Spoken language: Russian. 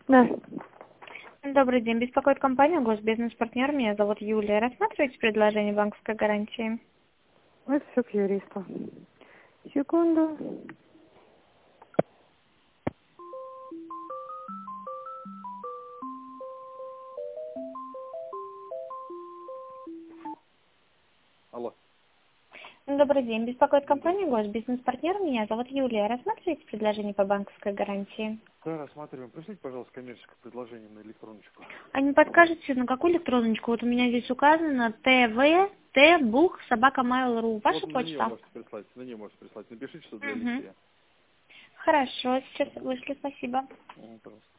Да. Добрый день. Беспокоит компания «Госбизнес-партнер». Меня зовут Юлия. Рассматриваете предложение банковской гарантии? Это все к юристу. Секунду. Алло. Добрый день. Беспокоит компания «Госбизнес-партнер». Меня зовут Юлия. Рассматриваете предложение по банковской гарантии? Да, рассматриваем. Пришлите, пожалуйста, коммерческое предложение на электроночку. А не подскажете, на какую электроночку? Вот у меня здесь указано tv.buch@mail.ru. Вот Ваша на нее почта? можете прислать. На нее можете прислать. Напишите, что для Угу. Алексея. Хорошо. Сейчас вышли. Спасибо. Пожалуйста.